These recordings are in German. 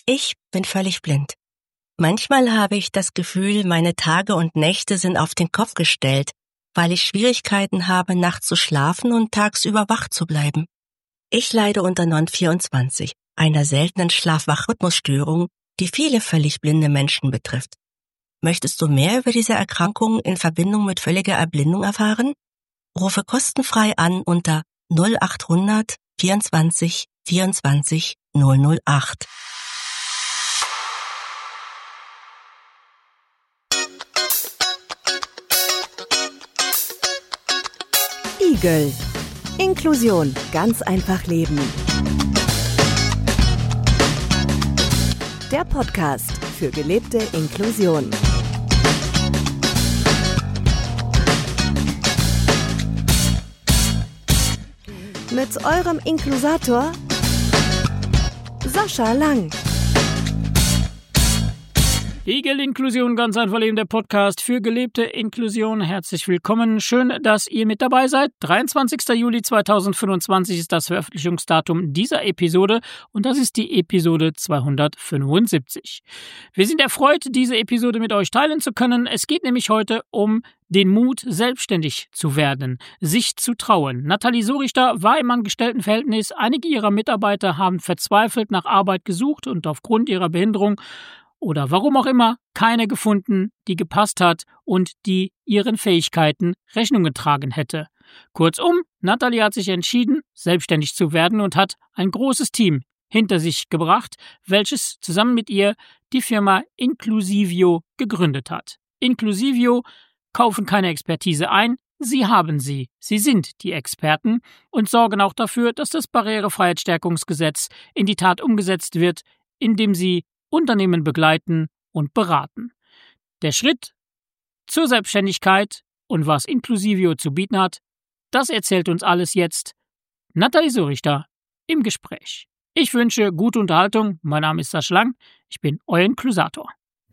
Ich bin völlig blind. Manchmal habe ich das Gefühl, meine Tage und Nächte sind auf den Kopf gestellt, weil ich Schwierigkeiten habe, nachts zu schlafen und tagsüber wach zu bleiben. Ich leide unter NON24, einer seltenen Schlaf-Wach-Rhythmusstörung, die viele völlig blinde Menschen betrifft. Möchtest du mehr über diese Erkrankung in Verbindung mit völliger Erblindung erfahren? Rufe kostenfrei an unter 0800 24 24 008. Igel. Inklusion. Ganz einfach leben. Der Podcast für gelebte Inklusion. Mit eurem Inklusator Sascha Lang. Igel-Inklusion, ganz einfach leben, der Podcast für gelebte Inklusion. Herzlich willkommen, schön, dass ihr mit dabei seid. 23. Juli 2025 ist das Veröffentlichungsdatum dieser Episode und das ist die Episode 275. Wir sind erfreut, diese Episode mit euch teilen zu können. Es geht nämlich heute um den Mut, selbstständig zu werden, sich zu trauen. Nathalie Sorichter war im Angestelltenverhältnis. Einige ihrer Mitarbeiter haben verzweifelt nach Arbeit gesucht und aufgrund ihrer Behinderung oder warum auch immer keine gefunden, die gepasst hat und die ihren Fähigkeiten Rechnung getragen hätte. Kurzum, Nathalie hat sich entschieden, selbstständig zu werden und hat ein großes Team hinter sich gebracht, welches zusammen mit ihr die Firma Inclusivio gegründet hat. Inclusivio kaufen keine Expertise ein, sie haben sie. Sie sind die Experten und sorgen auch dafür, dass das Barrierefreiheitsstärkungsgesetz in die Tat umgesetzt wird, indem sie Unternehmen begleiten und beraten. Der Schritt zur Selbstständigkeit und was Inclusivio zu bieten hat, das erzählt uns alles jetzt Nathalie Sorichter im Gespräch. Ich wünsche gute Unterhaltung. Mein Name ist Sascha Lang. Ich bin euer Inklusator.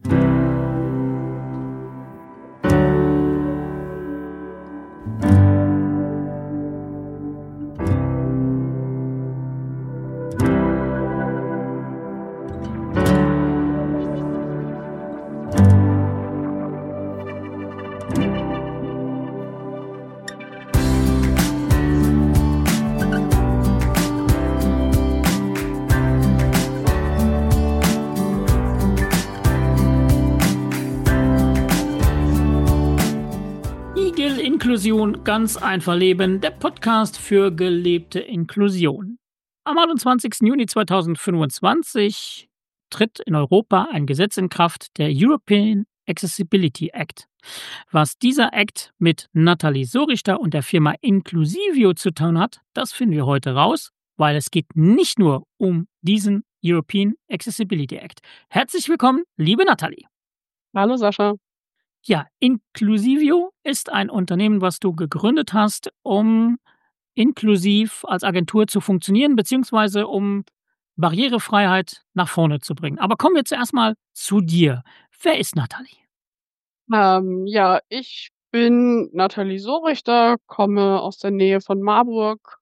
Inklusion, ganz einfach leben, der Podcast für gelebte Inklusion. Am 21. Juni 2025 tritt in Europa ein Gesetz in Kraft, der European Accessibility Act. Was dieser Act mit Nathalie Sorichter und der Firma Inclusivio zu tun hat, das finden wir heute raus, weil es geht nicht nur um diesen European Accessibility Act. Herzlich willkommen, liebe Nathalie. Hallo Sascha. Ja, Inclusivio ist ein Unternehmen, was du gegründet hast, um inklusiv als Agentur zu funktionieren, beziehungsweise um Barrierefreiheit nach vorne zu bringen. Aber kommen wir zuerst mal zu dir. Wer ist Nathalie? Ich bin Nathalie Sorichter, komme aus der Nähe von Marburg,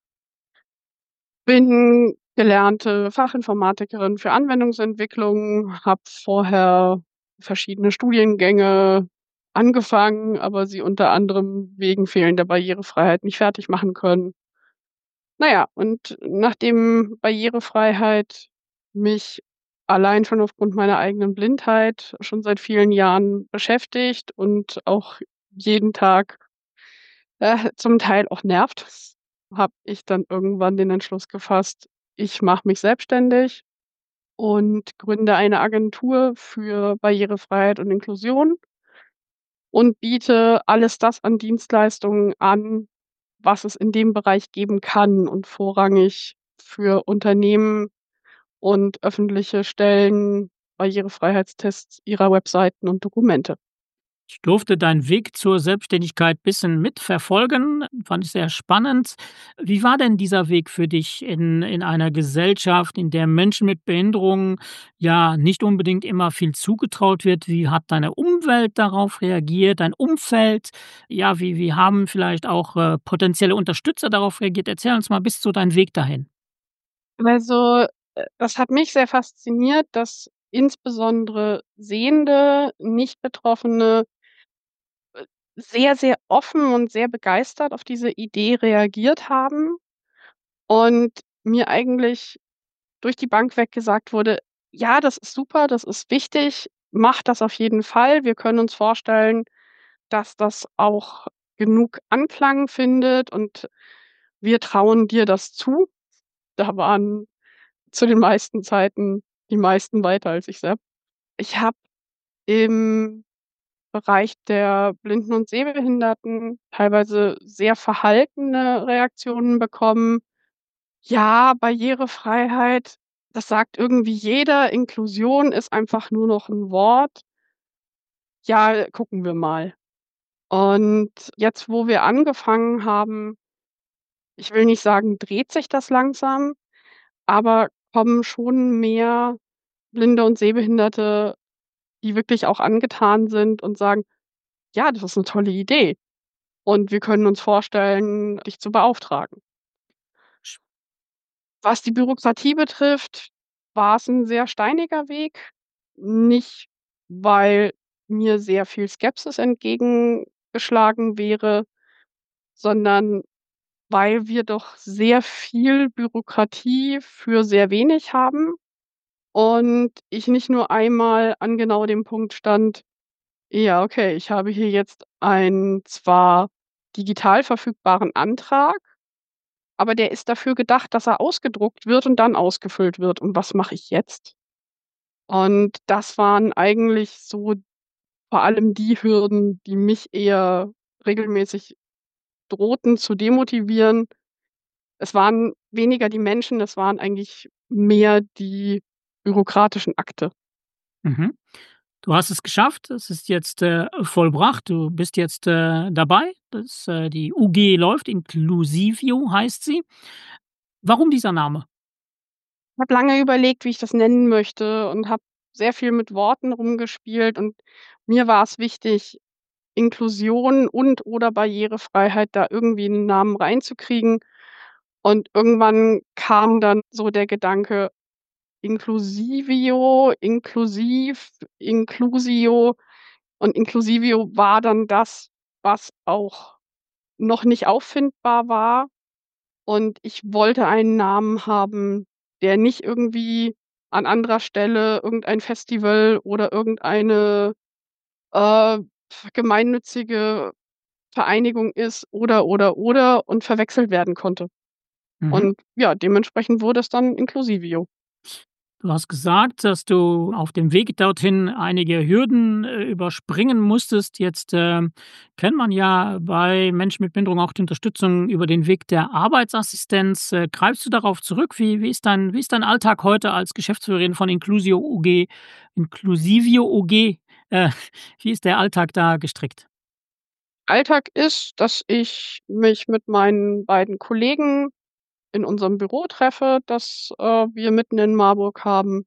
bin gelernte Fachinformatikerin für Anwendungsentwicklung, habe vorher verschiedene Studiengänge angefangen, aber sie unter anderem wegen fehlender Barrierefreiheit nicht fertig machen können. Und nachdem Barrierefreiheit mich allein schon aufgrund meiner eigenen Blindheit schon seit vielen Jahren beschäftigt und auch jeden Tag zum Teil auch nervt, habe ich dann irgendwann den Entschluss gefasst, ich mache mich selbstständig und gründe eine Agentur für Barrierefreiheit und Inklusion und biete alles das an Dienstleistungen an, was es in dem Bereich geben kann und vorrangig für Unternehmen und öffentliche Stellen Barrierefreiheitstests ihrer Webseiten und Dokumente. Ich durfte deinen Weg zur Selbstständigkeit ein bisschen mitverfolgen, fand ich sehr spannend. Wie war denn dieser Weg für dich in einer Gesellschaft, in der Menschen mit Behinderungen ja nicht unbedingt immer viel zugetraut wird? Wie hat deine Umwelt darauf reagiert, dein Umfeld? Ja, wie haben vielleicht auch potenzielle Unterstützer darauf reagiert? Erzähl uns mal bis zu deinem Weg dahin. Also das hat mich sehr fasziniert, dass insbesondere Sehende, Nicht-Betroffene sehr, sehr offen und sehr begeistert auf diese Idee reagiert haben und mir eigentlich durch die Bank weg gesagt wurde: „Ja, das ist super, das ist wichtig, mach das auf jeden Fall. Wir können uns vorstellen, dass das auch genug Anklang findet und wir trauen dir das zu.“ Da waren zu den meisten Zeiten die meisten weiter als ich selbst. Ich habe im Bereich der Blinden und Sehbehinderten teilweise sehr verhaltene Reaktionen bekommen. Ja, Barrierefreiheit, das sagt irgendwie jeder. Inklusion ist einfach nur noch 'n Wort. Ja, gucken wir mal. Und jetzt, wo wir angefangen haben, ich will nicht sagen, dreht sich das langsam, aber kommen schon mehr Blinde und Sehbehinderte, die wirklich auch angetan sind und sagen: „Ja, das ist 'ne tolle Idee und wir können uns vorstellen, dich zu beauftragen.“ Was die Bürokratie betrifft, war's 'n sehr steiniger Weg. Nicht, weil mir sehr viel Skepsis entgegengeschlagen wäre, sondern weil wir doch sehr viel Bürokratie für sehr wenig haben und ich nicht nur einmal an genau dem Punkt stand: „Ja, okay, ich habe hier jetzt einen zwar digital verfügbaren Antrag, aber der ist dafür gedacht, dass er ausgedruckt wird und dann ausgefüllt wird. Und was mache ich jetzt?“ Und das waren eigentlich so vor allem die Hürden, die mich eher regelmäßig drohten zu demotivieren. Es waren weniger die Menschen, es waren eigentlich mehr die bürokratischen Akte. Mhm. Du hast es geschafft. Es ist jetzt, vollbracht. Du bist jetzt, dabei. Die UG läuft. Inclusivio heißt sie. Warum dieser Name? Habe lange überlegt, wie ich das nennen möchte und habe sehr viel mit Worten rumgespielt und mir war es wichtig, Inklusion und oder Barrierefreiheit da irgendwie in 'n Namen reinzukriegen. Und irgendwann kam dann so der Gedanke: Inclusivio, inklusiv, Inclusio und Inclusivio war dann das, was auch noch nicht auffindbar war. Und ich wollte einen Namen haben, der nicht irgendwie an anderer Stelle irgendein Festival oder irgendeine, äh, gemeinnützige Vereinigung ist oder und verwechselt werden konnte. Mhm. Und ja, dementsprechend wurde es dann Inclusivio. Du hast gesagt, dass du auf dem Weg dorthin einige Hürden, überspringen musstest. Jetzt, kennt man ja bei Menschen mit Behinderung auch die Unterstützung über den Weg der Arbeitsassistenz. Greifst du darauf zurück? Wie ist dein Alltag heute als Geschäftsführerin von Inclusivio UG? Äh, Wie ist der Alltag da gestrickt? Alltag ist, dass ich mich mit meinen beiden Kollegen in unserem Büro treffe, das, wir mitten in Marburg haben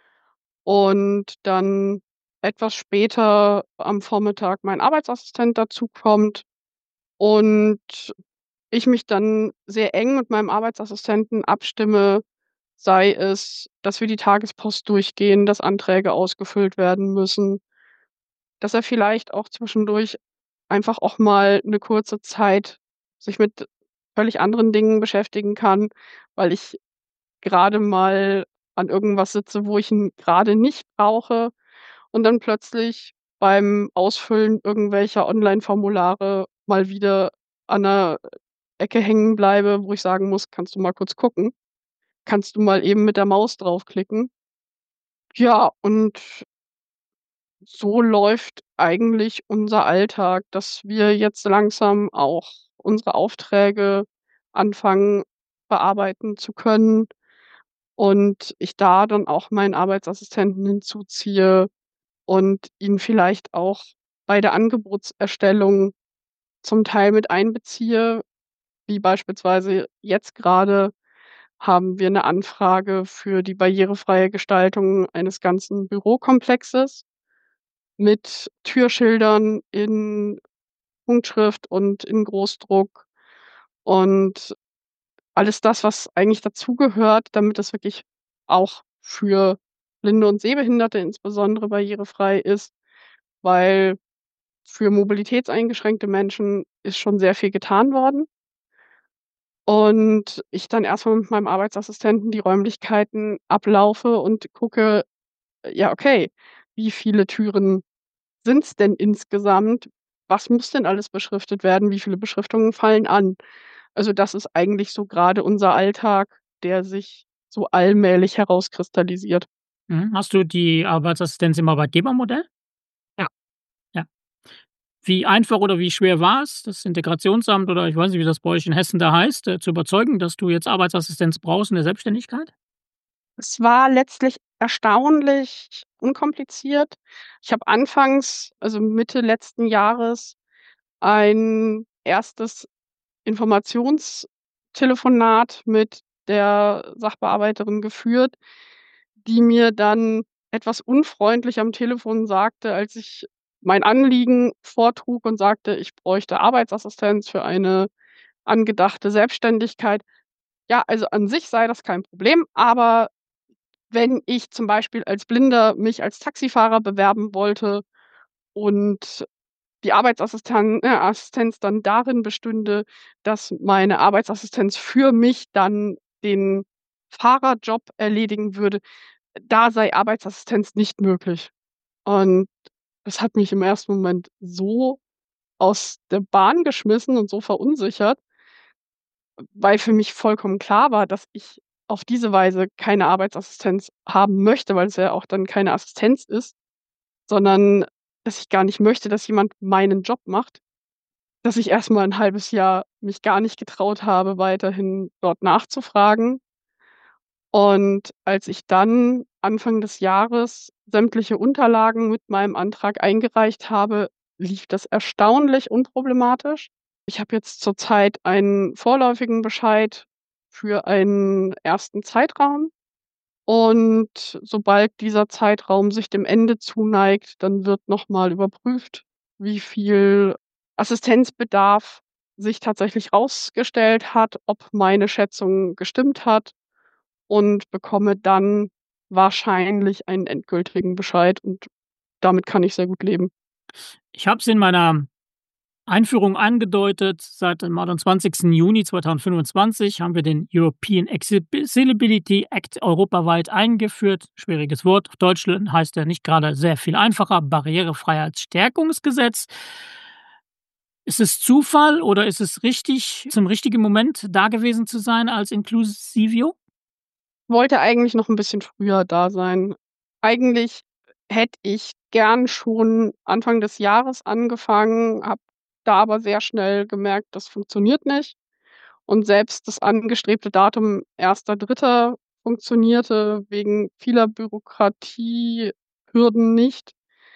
und dann etwas später am Vormittag mein Arbeitsassistent dazukommt und ich mich dann sehr eng mit meinem Arbeitsassistenten abstimme, sei es, dass wir die Tagespost durchgehen, dass Anträge ausgefüllt werden müssen, dass er vielleicht auch zwischendurch einfach auch mal 'ne kurze Zeit sich mit völlig anderen Dingen beschäftigen kann, weil ich grade mal an irgendwas sitze, wo ich ihn grade nicht brauche und dann plötzlich beim Ausfüllen irgendwelcher Onlineformulare mal wieder an 'ner Ecke hängen bleibe, wo ich sagen muss: „Kannst du mal kurz gucken? Kannst du mal eben mit der Maus draufklicken?“ Ja, und so läuft eigentlich unser Alltag, dass wir jetzt langsam auch unsere Aufträge anfangen bearbeiten zu können und ich da dann auch meinen Arbeitsassistenten hinzuziehe und ihn vielleicht auch bei der Angebotserstellung zum Teil mit einbeziehe, wie beispielsweise jetzt grade haben wir 'ne Anfrage für die barrierefreie Gestaltung eines ganzen Bürokomplexes mit Türschildern in Punktschrift und in Großdruck und alles das, was eigentlich dazugehört, damit das wirklich auch für Blinde und Sehbehinderte insbesondere barrierefrei ist, weil für mobilitätseingeschränkte Menschen ist schon sehr viel getan worden. Und ich dann erst mal mit meinem Arbeitsassistenten die Räumlichkeiten ablaufe und gucke, ja, okay, wie viele Türen sind's denn insgesamt? Was muss denn alles beschriftet werden? Wie viele Beschriftungen fallen an? Also, das ist eigentlich so grade unser Alltag, der sich so allmählich herauskristallisiert. Hast du die Arbeitsassistenz im Arbeitgebermodell? Ja. Ja. Wie einfach oder wie schwer war es, das Integrationsamt oder ich weiß nicht, wie das bei euch in Hessen da heißt, zu überzeugen, dass du jetzt Arbeitsassistenz brauchst in der Selbstständigkeit? Es war letztlich erstaunlich unkompliziert. Ich habe anfangs, also Mitte letzten Jahres, ein erstes Informationstelefonat mit der Sachbearbeiterin geführt, die mir dann etwas unfreundlich am Telefon sagte, als ich mein Anliegen vortrug und sagte, ich bräuchte Arbeitsassistenz für eine angedachte Selbstständigkeit. Ja, also an sich sei das kein Problem, aber wenn ich zum Beispiel als Blinder mich als Taxifahrer bewerben wollte und die Assistenz dann darin bestünde, dass meine Arbeitsassistenz für mich dann den Fahrerjob erledigen würde, da sei Arbeitsassistenz nicht möglich. Und das hat mich im ersten Moment so aus der Bahn geschmissen und so verunsichert, weil für mich vollkommen klar war, dass ich auf diese Weise keine Arbeitsassistenz haben möchte, weil es ja auch dann keine Assistenz ist, sondern dass ich gar nicht möchte, dass jemand meinen Job macht, dass ich erst mal 'n halbes Jahr mich gar nicht getraut habe, weiterhin dort nachzufragen. Und als ich dann Anfang des Jahres sämtliche Unterlagen mit meinem Antrag eingereicht habe, lief das erstaunlich unproblematisch. Ich habe jetzt zurzeit einen vorläufigen Bescheid für einen ersten Zeitraum und sobald dieser Zeitraum sich dem Ende zuneigt, dann wird noch mal überprüft, wie viel Assistenzbedarf sich tatsächlich rausgestellt hat, ob meine Schätzung gestimmt hat und bekomme dann wahrscheinlich einen endgültigen Bescheid und damit kann ich sehr gut leben. Ich habe es in meiner Einführung angedeutet, seit dem 28. Juni 2025 haben wir den European Accessibility Act europaweit eingeführt. Schwieriges Wort. Auf Deutsch heißt er nicht gerade sehr viel einfacher. Barrierefreiheitsstärkungsgesetz. Ist es Zufall oder ist es richtig, zum richtigen Moment da gewesen zu sein als Inclusivio? Wollte eigentlich noch 'n bisschen früher da sein. Eigentlich hätte ich gern schon Anfang des Jahres angefangen, habe da aber sehr schnell gemerkt, das funktioniert nicht. Und selbst das angestrebte Datum 1.3. funktionierte wegen vieler Bürokratiehürden nicht,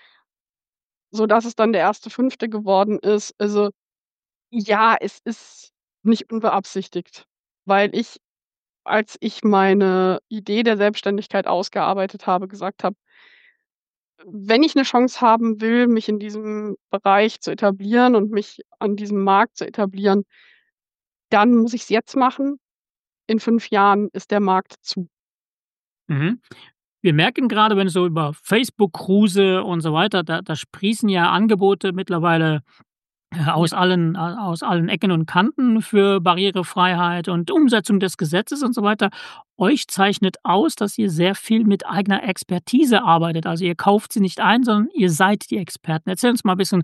sodass es dann der 1.5. geworden ist. Also, ja, es ist nicht unbeabsichtigt, weil ich, als ich meine Idee der Selbstständigkeit ausgearbeitet habe, gesagt habe: „Wenn ich 'ne Chance haben will, mich in diesem Bereich zu etablieren und mich an diesem Markt zu etablieren, dann muss ich's jetzt machen. In 5 Jahren ist der Markt zu.“ Mhm. Wir merken gerade, wenn so über Facebook Kruse und so weiter, da sprießen ja Angebote mittlerweile Ja. aus allen Ecken und Kanten für Barrierefreiheit und Umsetzung des Gesetzes und so weiter. Euch zeichnet aus, dass ihr sehr viel mit eigener Expertise arbeitet. Also, ihr kauft sie nicht ein, sondern ihr seid die Experten. Erzähl uns mal 'n bisschen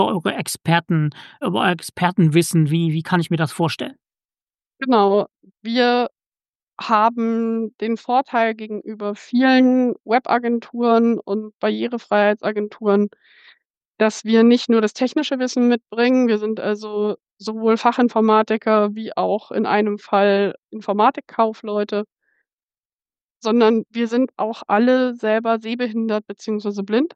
über euer Expertenwissen. Wie kann ich mir das vorstellen? Genau. Wir haben den Vorteil gegenüber vielen Webagenturen und Barrierefreiheitsagenturen, dass wir nicht nur das technische Wissen mitbringen. Wir sind also sowohl Fachinformatiker wie auch in einem Fall Informatikkaufleute, sondern wir sind auch alle selber sehbehindert beziehungsweise blind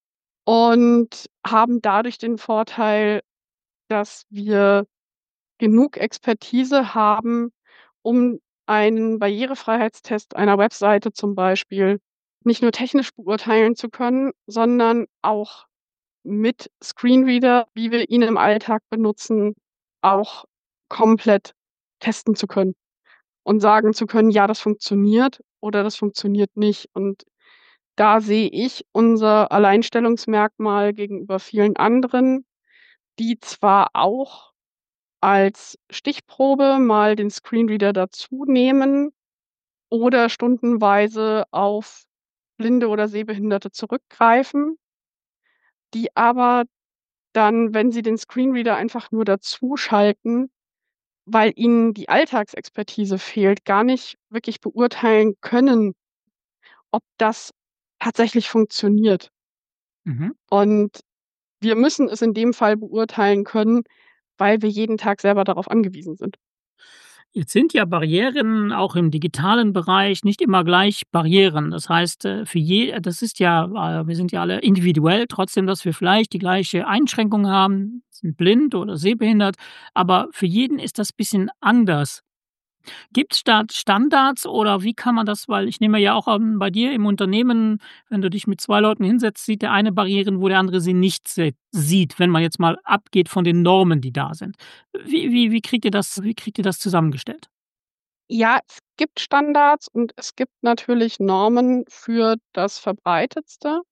und haben dadurch den Vorteil, dass wir genug Expertise haben, um einen Barrierefreiheitstest einer Webseite zum Beispiel nicht nur technisch beurteilen zu können, sondern auch mit Screenreader, wie wir ihn im Alltag benutzen, auch komplett testen zu können und sagen zu können: „Ja, das funktioniert“ oder das funktioniert nicht. Und da sehe ich unser Alleinstellungsmerkmal gegenüber vielen anderen, die zwar auch als Stichprobe mal den Screenreader dazu nehmen oder stundenweise auf Blinde oder Sehbehinderte zurückgreifen, die aber dann, wenn sie den Screenreader einfach nur dazuschalten, weil ihnen die Alltagsexpertise fehlt, gar nicht wirklich beurteilen können, ob das tatsächlich funktioniert. Mhm. Und wir müssen es in dem Fall beurteilen können, weil wir jeden Tag selber darauf angewiesen sind. Jetzt sind ja Barrieren auch im digitalen Bereich nicht immer gleich Barrieren. Das heißt, das ist ja wir sind ja alle individuell, trotzdem, dass wir vielleicht die gleiche Einschränkung haben, sind blind oder sehbehindert, aber für jeden ist das bisschen anders. Gibt's da Standards oder wie kann man das, weil ich nehme ja auch an, bei dir im Unternehmen, wenn du dich mit 2 Leuten hinsetzt, sieht der eine Barrieren, wo der andere sie nicht sieht, wenn man jetzt mal abgeht von den Normen, die da sind. Wie kriegt ihr das zusammengestellt? Ja, es gibt Standards und es gibt natürlich Normen für das Verbreitetste.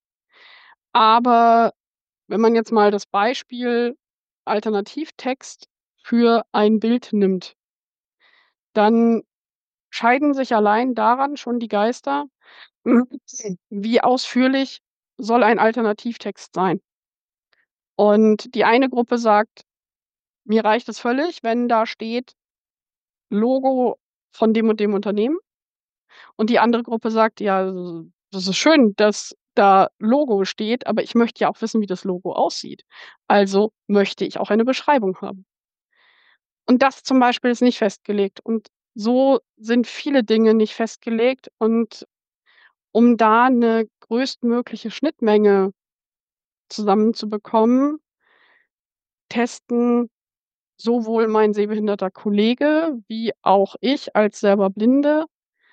Aber wenn man jetzt mal das Beispiel Alternativtext für ein Bild nimmt, dann scheiden sich allein daran schon die Geister, wie ausführlich soll ein Alternativtext sein. Und die eine Gruppe sagt: „Mir reicht es völlig, wenn da steht Logo von dem und dem Unternehmen." Und die andere Gruppe sagt: „Ja, das ist schön, dass da Logo steht, aber ich möchte ja auch wissen, wie das Logo aussieht. Also möchte ich auch eine Beschreibung haben." Und das zum Beispiel ist nicht festgelegt. Und so sind viele Dinge nicht festgelegt. Und um da 'ne größtmögliche Schnittmenge zusammenzubekommen, testen sowohl mein sehbehinderter Kollege wie auch ich als selber Blinde,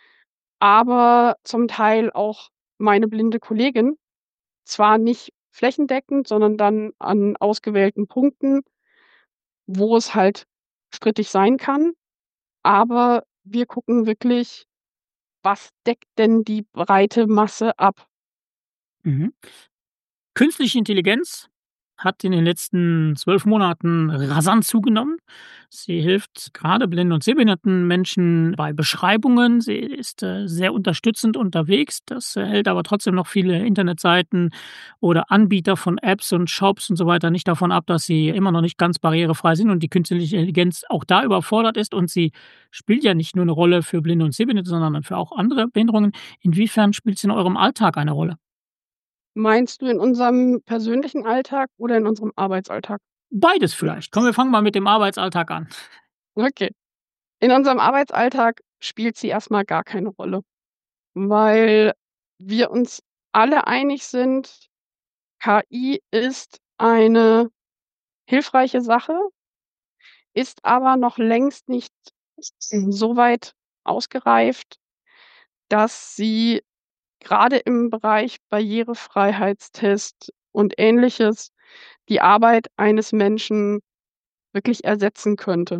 aber zum Teil auch meine blinde Kollegin, zwar nicht flächendeckend, sondern dann an ausgewählten Punkten, wo es halt strittig sein kann, aber wir gucken wirklich, was deckt denn die breite Masse ab? Mhm. Künstliche Intelligenz hat in den letzten 12 Monaten rasant zugenommen. Sie hilft gerade blinden und sehbehinderten Menschen bei Beschreibungen. Sie ist, sehr unterstützend unterwegs. Das hält aber trotzdem noch viele Internetseiten oder Anbieter von Apps und Shops und so weiter nicht davon ab, dass sie immer noch nicht ganz barrierefrei sind und die künstliche Intelligenz auch da überfordert ist. Und sie spielt ja nicht nur eine Rolle für Blinde und Sehbehinderte, sondern für auch andere Behinderungen. Inwiefern spielt sie in eurem Alltag eine Rolle? Meinst du in unserem persönlichen Alltag oder in unserem Arbeitsalltag? Beides vielleicht. Komm, wir fangen mal mit dem Arbeitsalltag an. Okay. In unserem Arbeitsalltag spielt sie erst mal gar keine Rolle, weil wir uns alle einig sind, KI ist eine hilfreiche Sache, ist aber noch längst nicht so weit ausgereift, dass sie grade im Bereich Barrierefreiheitstest und Ähnliches die Arbeit eines Menschen wirklich ersetzen könnte.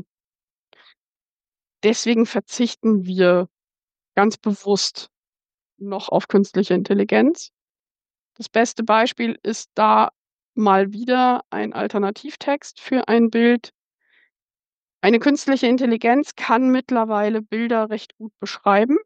Deswegen verzichten wir ganz bewusst noch auf künstliche Intelligenz. Das beste Beispiel ist da mal wieder ein Alternativtext für ein Bild. Eine künstliche Intelligenz kann mittlerweile Bilder recht gut beschreiben,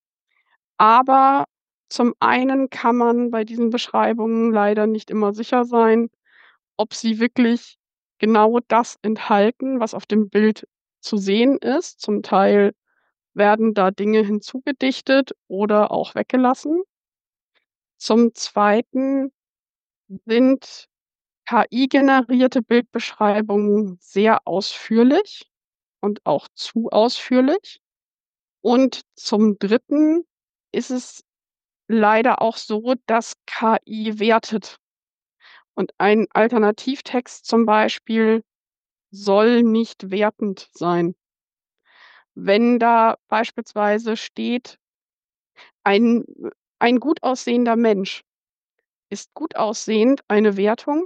aber zum einen kann man bei diesen Beschreibungen leider nicht immer sicher sein, ob sie wirklich genau das enthalten, was auf dem Bild zu sehen ist. Zum Teil werden da Dinge hinzugedichtet oder auch weggelassen. Zum Zweiten sind KI-generierte Bildbeschreibungen sehr ausführlich und auch zu ausführlich. Und zum Dritten ist es leider auch so, dass KI wertet. Und ein Alternativtext zum Beispiel soll nicht wertend sein. Wenn da beispielsweise steht, ein ein gut aussehender Mensch ist gut aussehend eine Wertung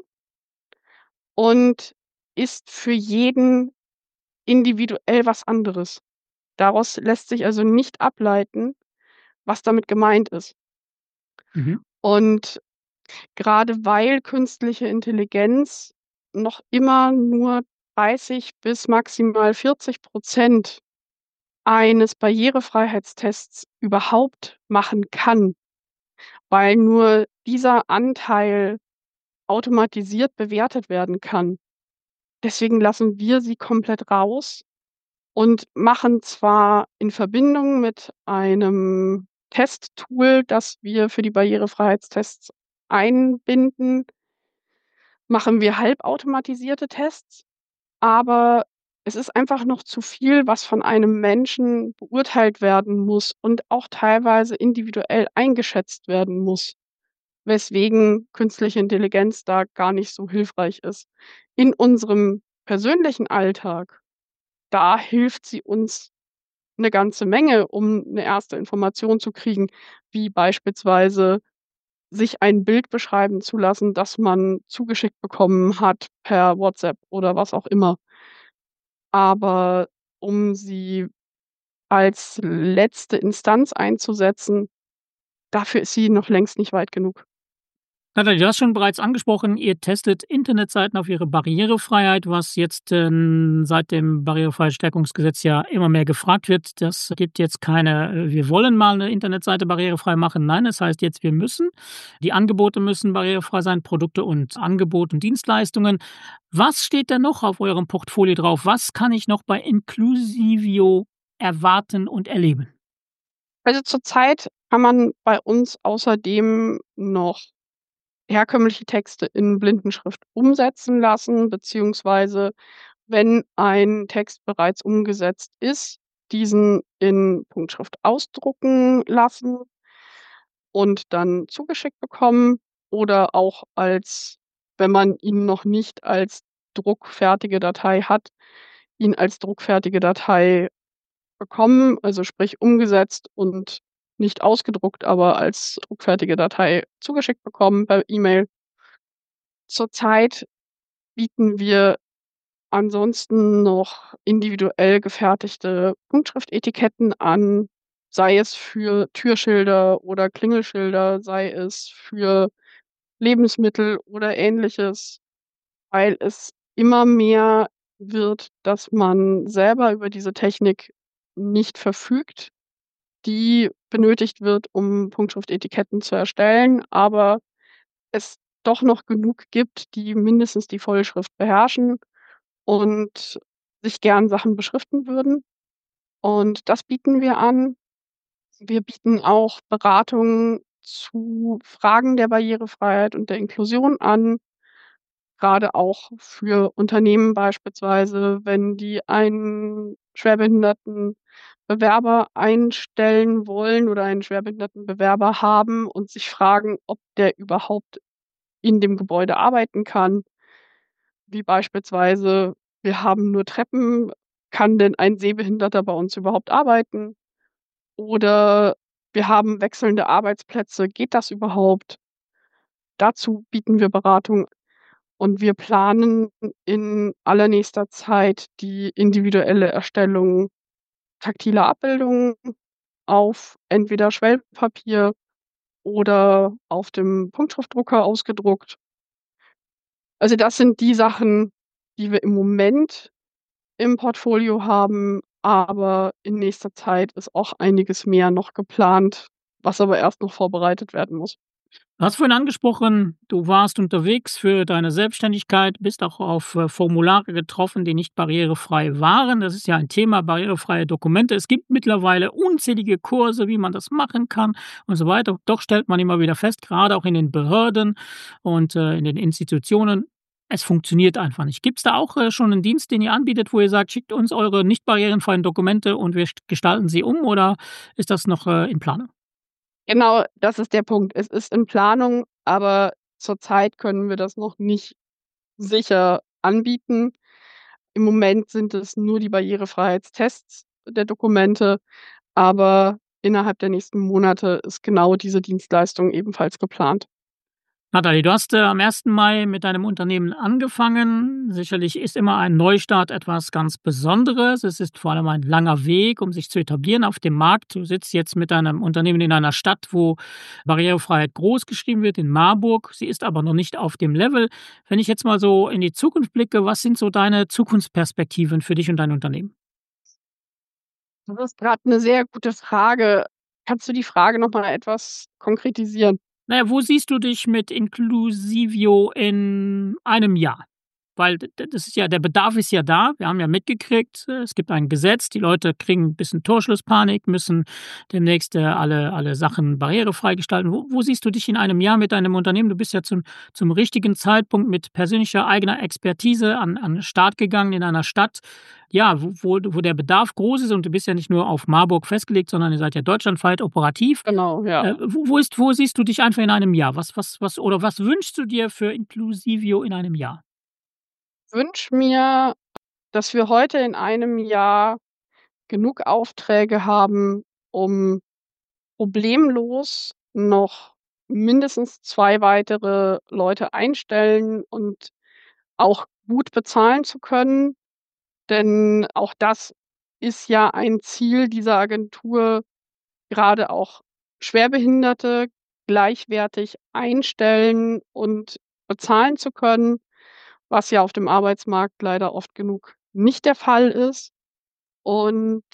und ist für jeden individuell was anderes. Daraus lässt sich also nicht ableiten, was damit gemeint ist. Mhm. Und gerade weil künstliche Intelligenz noch immer nur 30 bis maximal 40% eines Barrierefreiheitstests überhaupt machen kann, weil nur dieser Anteil automatisiert bewertet werden kann. Deswegen lassen wir sie komplett raus und machen zwar in Verbindung mit einem Testtool, das wir für die Barrierefreiheitstests einbinden, machen wir halbautomatisierte Tests, aber es ist einfach noch zu viel, was von einem Menschen beurteilt werden muss und auch teilweise individuell eingeschätzt werden muss, weswegen künstliche Intelligenz da gar nicht so hilfreich ist. In unserem persönlichen Alltag, da hilft sie uns eine ganze Menge, um eine erste Information zu kriegen, wie beispielsweise sich ein Bild beschreiben zu lassen, das man zugeschickt bekommen hat per WhatsApp oder was auch immer. Aber um sie als letzte Instanz einzusetzen, dafür ist sie noch längst nicht weit genug. Natalie, du hast schon bereits angesprochen, ihr testet Internetseiten auf ihre Barrierefreiheit, was jetzt seit dem Barrierefreiheitsstärkungsgesetz ja immer mehr gefragt wird. Das gibt jetzt keine, wir wollen mal eine Internetseite barrierefrei machen. Nein, das heißt jetzt, wir müssen. Die Angebote müssen barrierefrei sein, Produkte und Angebote und Dienstleistungen. Was steht da noch auf eurem Portfolio drauf? Was kann ich noch bei Inclusivio erwarten und erleben? Also zurzeit kann man bei uns außerdem noch herkömmliche Texte in Blindenschrift umsetzen lassen, beziehungsweise wenn ein Text bereits umgesetzt ist, diesen in Punktschrift ausdrucken lassen und dann zugeschickt bekommen oder auch als, wenn man ihn noch nicht als druckfertige Datei hat, ihn als druckfertige Datei bekommen, also sprich umgesetzt und nicht ausgedruckt, aber als druckfertige Datei zugeschickt bekommen per E-Mail. Zurzeit bieten wir ansonsten noch individuell gefertigte Punktschriftetiketten an, sei es für Türschilder oder Klingelschilder, sei es für Lebensmittel oder Ähnliches, weil es immer mehr wird, dass man selber über diese Technik nicht verfügt, die benötigt wird, um Punktschriftetiketten zu erstellen, aber es doch noch genug gibt, die mindestens die Vollschrift beherrschen und sich gern Sachen beschriften würden. Und das bieten wir an. Wir bieten auch Beratungen zu Fragen der Barrierefreiheit und der Inklusion an, gerade auch für Unternehmen beispielsweise, wenn die einen schwerbehinderten Bewerber einstellen wollen oder einen schwerbehinderten Bewerber haben und sich fragen, ob der überhaupt in dem Gebäude arbeiten kann, wie beispielsweise: „Wir haben nur Treppen, kann denn ein Sehbehinderter bei uns überhaupt arbeiten?“ Oder: „Wir haben wechselnde Arbeitsplätze, geht das überhaupt?“ Dazu bieten wir Beratung und wir planen in allernächster Zeit die individuelle Erstellung taktiler Abbildungen auf entweder Schwellpapier oder auf dem Punktschriftdrucker ausgedruckt. Also, das sind die Sachen, die wir im Moment im Portfolio haben, aber in nächster Zeit ist auch einiges mehr noch geplant, was aber erst noch vorbereitet werden muss. Du hast vorhin angesprochen, du warst unterwegs für deine Selbstständigkeit, bist auch auf Formulare getroffen, die nicht barrierefrei waren. Das ist ja ein Thema, barrierefreie Dokumente. Es gibt mittlerweile unzählige Kurse, wie man das machen kann und so weiter. Doch stellt man immer wieder fest, gerade auch in den Behörden und in den Institutionen, es funktioniert einfach nicht. Gibt es da auch schon einen Dienst, den ihr anbietet, wo ihr sagt, schickt uns eure nicht barrierefreien Dokumente und wir gestalten sie um, oder ist das noch in Planung? Genau, das ist der Punkt. Es ist in Planung, aber zurzeit können wir das noch nicht sicher anbieten. Im Moment sind es nur die Barrierefreiheitstests der Dokumente, aber innerhalb der nächsten Monate ist genau diese Dienstleistung ebenfalls geplant. Nathalie, du hast am 1. Mai mit deinem Unternehmen angefangen. Sicherlich ist immer ein Neustart etwas ganz Besonderes. Es ist vor allem ein langer Weg, um sich zu etablieren auf dem Markt. Du sitzt jetzt mit deinem Unternehmen in einer Stadt, wo Barrierefreiheit groß geschrieben wird, in Marburg. Sie ist aber noch nicht auf dem Level. Wenn ich jetzt mal so in die Zukunft blicke, was sind so deine Zukunftsperspektiven für dich und dein Unternehmen? Das ist gerade eine sehr gute Frage. Kannst du die Frage noch mal etwas konkretisieren? Naja, wo siehst du dich mit Inclusivio in einem Jahr? Weil das ist ja, der Bedarf ist ja da. Wir haben ja mitgekriegt, es gibt ein Gesetz, die Leute kriegen ein bisschen Torschlusspanik, müssen demnächst alle Sachen barrierefrei gestalten. Wo siehst du dich in einem Jahr mit deinem Unternehmen? Du bist ja zum richtigen Zeitpunkt mit persönlicher eigener Expertise an den Start gegangen in einer Stadt, ja, wo der Bedarf groß ist, und du bist ja nicht nur auf Marburg festgelegt, sondern ihr seid ja deutschlandweit operativ. Genau, ja. Wo siehst du dich einfach in einem Jahr? Was wünschst du dir für Inclusivio in einem Jahr? Ich wünsche mir, dass wir heute in einem Jahr genug Aufträge haben, um problemlos noch mindestens 2 weitere Leute einstellen und auch gut bezahlen zu können. Denn auch das ist ja ein Ziel dieser Agentur, gerade auch Schwerbehinderte gleichwertig einstellen und bezahlen zu können, was ja auf dem Arbeitsmarkt leider oft genug nicht der Fall ist. Und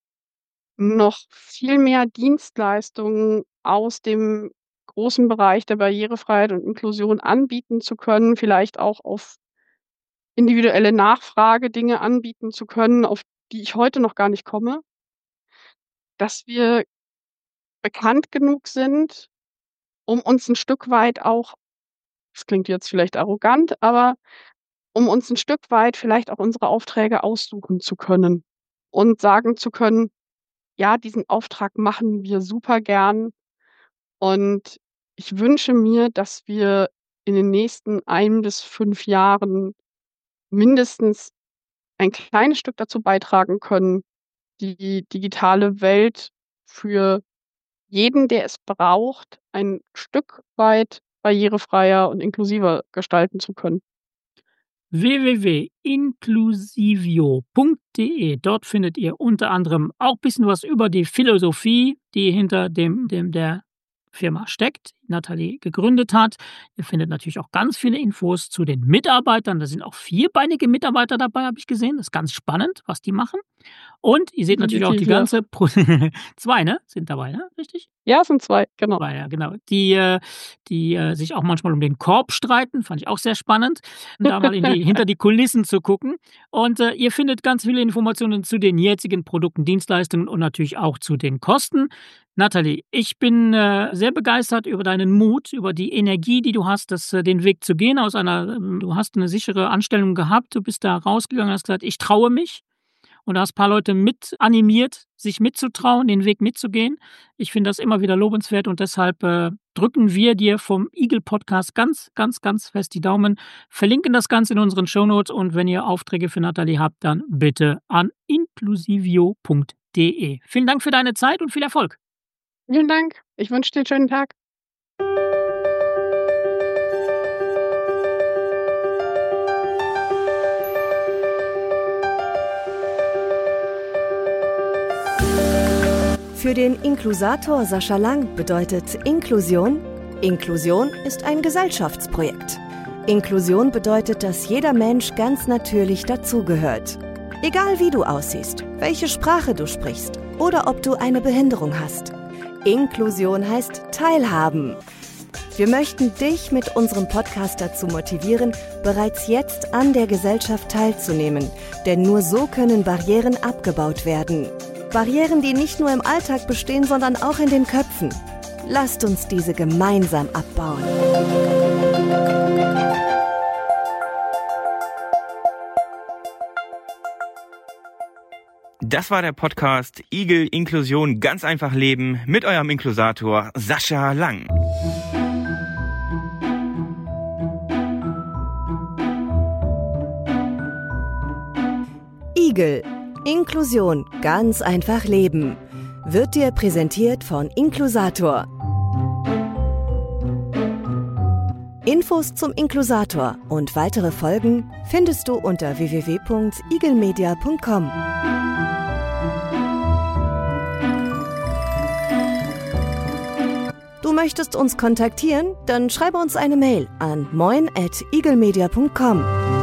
noch viel mehr Dienstleistungen aus dem großen Bereich der Barrierefreiheit und Inklusion anbieten zu können, vielleicht auch auf individuelle Nachfrage Dinge anbieten zu können, auf die ich heute noch gar nicht komme. Dass wir bekannt genug sind, um uns 'n Stück weit auch, das klingt jetzt vielleicht arrogant, aber um uns 'n Stück weit vielleicht auch unsere Aufträge aussuchen zu können und sagen zu können: „Ja, diesen Auftrag machen wir super gern." Und ich wünsche mir, dass wir in den nächsten 1 bis 5 Jahren mindestens ein kleines Stück dazu beitragen können, die digitale Welt für jeden, der es braucht, ein Stück weit barrierefreier und inklusiver gestalten zu können. www.inclusivio.de. Dort findet ihr unter anderem auch ein bisschen was über die Philosophie, die hinter der Firma steckt, die Nathalie gegründet hat. Ihr findet natürlich auch ganz viele Infos zu den Mitarbeitern. Da sind auch 4-beinige Mitarbeiter dabei, habe ich gesehen. Das ist ganz spannend, was die machen. Und ihr seht natürlich auch die ganze 2, ne? Sind dabei, ne? Richtig? Ja, es sind 2, genau. 2, ja, genau. Die sich auch manchmal um den Korb streiten, fand ich auch sehr spannend, da mal hinter die Kulissen zu gucken. Und ihr findet ganz viele Informationen zu den jetzigen Produkten, Dienstleistungen und natürlich auch zu den Kosten. Nathalie, ich bin sehr begeistert über deinen Mut, über die Energie, die du hast, den Weg zu gehen. Du hast eine sichere Anstellung gehabt, du bist da rausgegangen und hast gesagt, ich traue mich. Und du hast ein paar Leute mit animiert, sich mitzutrauen, den Weg mitzugehen. Ich finde das immer wieder lobenswert, und deshalb drücken wir dir vom Eagle Podcast ganz, ganz, ganz fest die Daumen, verlinken das Ganze in unseren Shownotes, und wenn ihr Aufträge für Nathalie habt, dann bitte an inclusivio.de. Vielen Dank für deine Zeit und viel Erfolg. Vielen Dank. Ich wünsche dir einen schönen Tag. Für den Inklusator Sascha Lang bedeutet Inklusion: Inklusion ist ein Gesellschaftsprojekt. Inklusion bedeutet, dass jeder Mensch ganz natürlich dazugehört. Egal wie du aussiehst, welche Sprache du sprichst oder ob du eine Behinderung hast. Inklusion heißt Teilhaben. Wir möchten dich mit unserem Podcast dazu motivieren, bereits jetzt an der Gesellschaft teilzunehmen, denn nur so können Barrieren abgebaut werden. Barrieren, die nicht nur im Alltag bestehen, sondern auch in den Köpfen. Lasst uns diese gemeinsam abbauen. Das war der Podcast Eagle Inklusion ganz einfach leben mit eurem Inklusator Sascha Lang. Eagle Inklusion ganz einfach leben wird dir präsentiert von Inklusator. Infos zum Inklusator und weitere Folgen findest du unter www.igelmedia.com. Du möchtest uns kontaktieren? Dann schreibe uns eine Mail an moin@igelmedia.com.